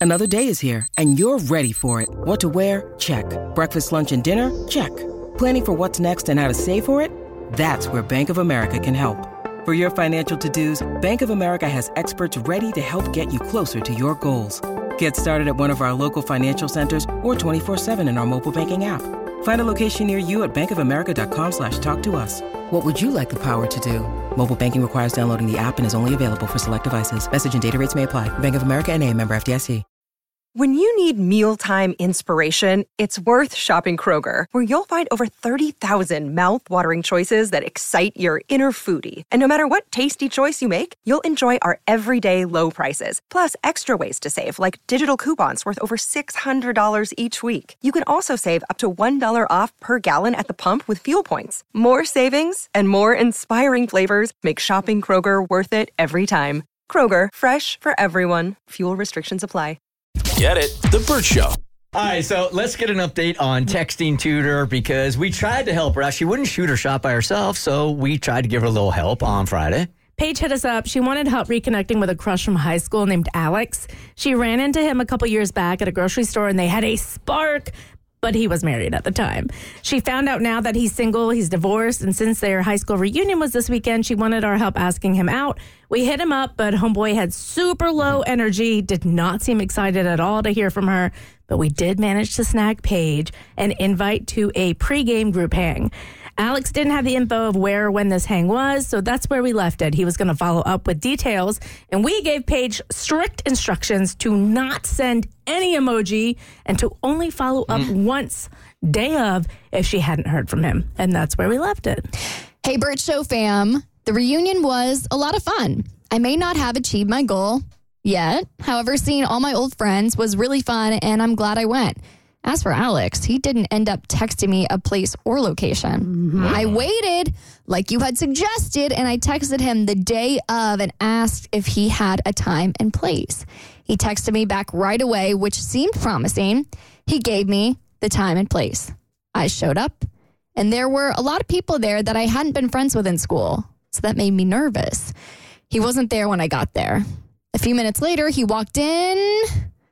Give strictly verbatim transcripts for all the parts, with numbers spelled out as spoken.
Another day is here, and you're ready for it. What to wear? Check. Breakfast, lunch, and dinner? Check. Planning for what's next and how to save for it? That's where Bank of America can help. For your financial to-dos, Bank of America has experts ready to help get you closer to your goals. Get started at one of our local financial centers or twenty-four seven in our mobile banking app. Find a location near you at bankofamerica.com slash talk to us. What would you like the power to do? Mobile banking requires downloading the app and is only available for select devices. Message and data rates may apply. Bank of America N A, member F D I C. When you need mealtime inspiration, it's worth shopping Kroger, where you'll find over thirty thousand mouth-watering choices that excite your inner foodie. And no matter what tasty choice you make, you'll enjoy our everyday low prices, plus extra ways to save, like digital coupons worth over six hundred dollars each week. You can also save up to one dollar off per gallon at the pump with fuel points. More savings and more inspiring flavors make shopping Kroger worth it every time. Kroger, fresh for everyone. Fuel restrictions apply. Get it? The Bert Show. All right, so let's get an update on Texting Tutor because we tried to help her out. She wouldn't shoot her shot by herself, so we tried to give her a little help on Friday. Paige hit us up. She wanted help reconnecting with a crush from high school named Alex. She ran into him a couple years back at a grocery store, and they had a spark, but he was married at the time. She found out now that he's single, he's divorced, and since their high school reunion was this weekend, she wanted our help asking him out. We hit him up, but homeboy had super low energy, did not seem excited at all to hear from her, but we did manage to snag Paige and invite to a pregame group hang. Alex didn't have the info of where or when this hang was, so that's where we left it. He was going to follow up with details, and we gave Paige strict instructions to not send any emoji and to only follow up mm. once, day of, if she hadn't heard from him. And that's where we left it. Hey, Bert Show fam. The reunion was a lot of fun. I may not have achieved my goal yet. However, seeing all my old friends was really fun, and I'm glad I went. As for Alex, he didn't end up texting me a place or location. Mm-hmm. I waited like you had suggested, and I texted him the day of and asked if he had a time and place. He texted me back right away, which seemed promising. He gave me the time and place. I showed up, and there were a lot of people there that I hadn't been friends with in school, so that made me nervous. He wasn't there when I got there. A few minutes later, he walked in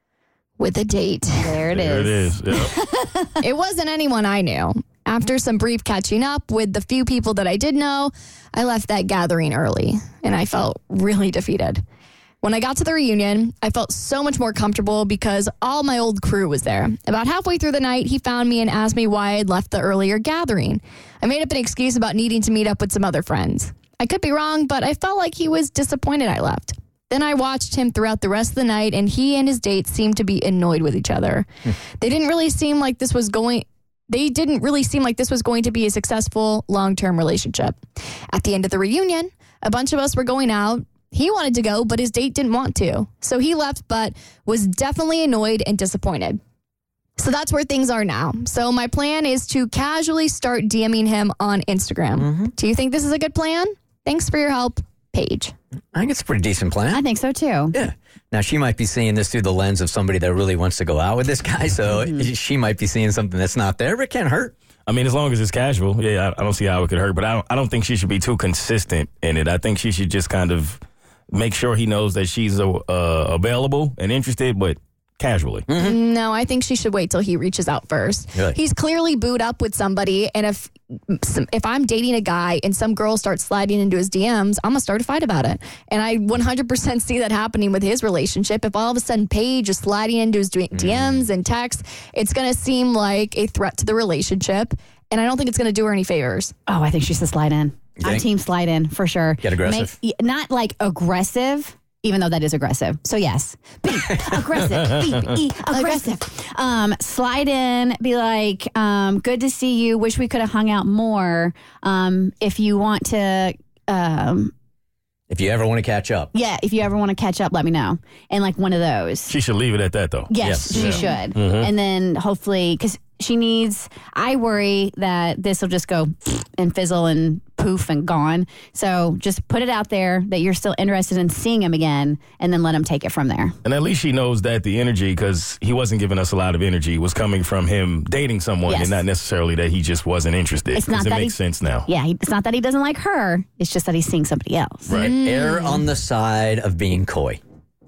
with a date. There it there is. There it is. Yep. It wasn't anyone I knew. After some brief catching up with the few people that I did know, I left that gathering early, and I felt really defeated. When I got to the reunion, I felt so much more comfortable because all my old crew was there. About halfway through the night, he found me and asked me why I'd left the earlier gathering. I made up an excuse about needing to meet up with some other friends. I could be wrong, but I felt like he was disappointed I left. Then I watched him throughout the rest of the night, and he and his date seemed to be annoyed with each other. They didn't really seem like this was going... They didn't really seem like this was going to be a successful long-term relationship. At the end of the reunion, a bunch of us were going out. He wanted to go, but his date didn't want to. So he left, but was definitely annoyed and disappointed. So that's where things are now. So my plan is to casually start DMing him on Instagram. Mm-hmm. Do you think this is a good plan? Thanks for your help, Paige. I think it's a pretty decent plan. I think so, too. Yeah. Now, she might be seeing this through the lens of somebody that really wants to go out with this guy, so mm-hmm. she might be seeing something that's not there, but it can't hurt. I mean, as long as it's casual, yeah, I, I don't see how it could hurt, but I don't, I don't think she should be too consistent in it. I think she should just kind of make sure he knows that she's uh, available and interested, but casually. Mm-hmm. No, I think she should wait till he reaches out first. Really? He's clearly booed up with somebody, and if if I'm dating a guy and some girl starts sliding into his D Ms, I'm going to start a fight about it. And I one hundred percent see that happening with his relationship. If all of a sudden Paige is sliding into his D Ms mm. and texts, it's going to seem like a threat to the relationship, and I don't think it's going to do her any favors. Oh, I think she should slide in. I'm team slide in, for sure. Get aggressive. Make, not like aggressive, even though that is aggressive. So yes, be aggressive, be, be aggressive. Um, slide in, be like, um, good to see you. Wish we could have hung out more. Um, if you want to, um, if you ever want to catch up, yeah. If you ever want to catch up, let me know. And like one of those. She should leave it at that, though. Yes, yes. she yeah. should. Mm-hmm. And then hopefully, because she needs. I worry that this will just go and fizzle and poof and gone. So just put it out there that you're still interested in seeing him again, and then let him take it from there. And at least she knows that the energy, because he wasn't giving us a lot of energy, was coming from him dating someone yes. and not necessarily that he just wasn't interested. It's not it that makes he, sense now. Yeah, he, it's not that he doesn't like her. It's just that he's seeing somebody else. Right. Mm. Err on the side of being coy.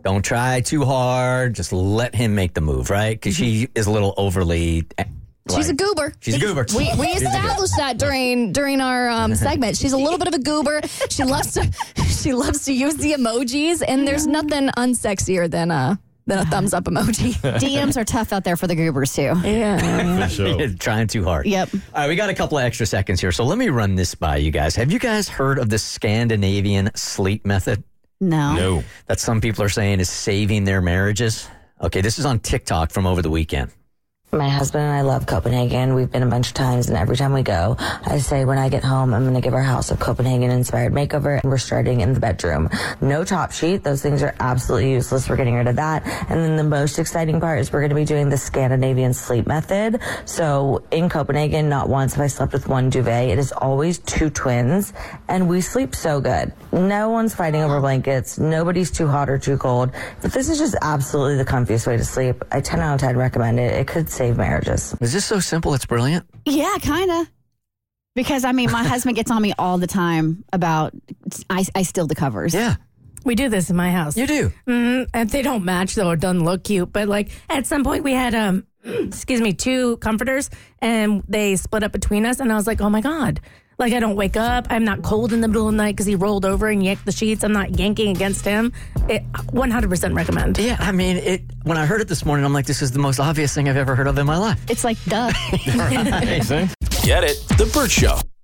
Don't try too hard. Just let him make the move, right? Because she is a little overly. She's like, a goober. She's a goober. We, we established that during during our um, segment. She's a little bit of a goober. She loves to she loves to use the emojis, and there's nothing unsexier than a than a thumbs up emoji. D Ms are tough out there for the goobers too. Yeah, For sure. Trying too hard. Yep. All right, we got a couple of extra seconds here, so let me run this by you guys. Have you guys heard of the Scandinavian sleep method? No. No. That some people are saying is saving their marriages? Okay, this is on TikTok from over the weekend. My husband and I love Copenhagen. We've been a bunch of times, and every time we go, I say when I get home, I'm going to give our house a Copenhagen-inspired makeover, and we're starting in the bedroom. No top sheet. Those things are absolutely useless. We're getting rid of that. And then the most exciting part is we're going to be doing the Scandinavian sleep method. So in Copenhagen, not once have I slept with one duvet. It is always two twins, and we sleep so good. No one's fighting over blankets. Nobody's too hot or too cold. But this is just absolutely the comfiest way to sleep. I ten out of ten recommend it. It could save marriages. Is this so simple? It's brilliant. Yeah, kind of. Because, I mean, my husband gets on me all the time about I, I steal the covers. Yeah, We do this in my house. you do. Mm, and they don't match though. It doesn't look cute. But like at some point we had um, excuse me, two comforters, and they split up between us. And I was like, oh my god. Like I don't wake up. I'm not cold in the middle of the night because he rolled over and yanked the sheets. I'm not yanking against him. It, one hundred percent recommend. Yeah, I mean, it. When I heard it this morning, I'm like, this is the most obvious thing I've ever heard of in my life. It's like, duh. Makes sense. Get it? The Burt Show.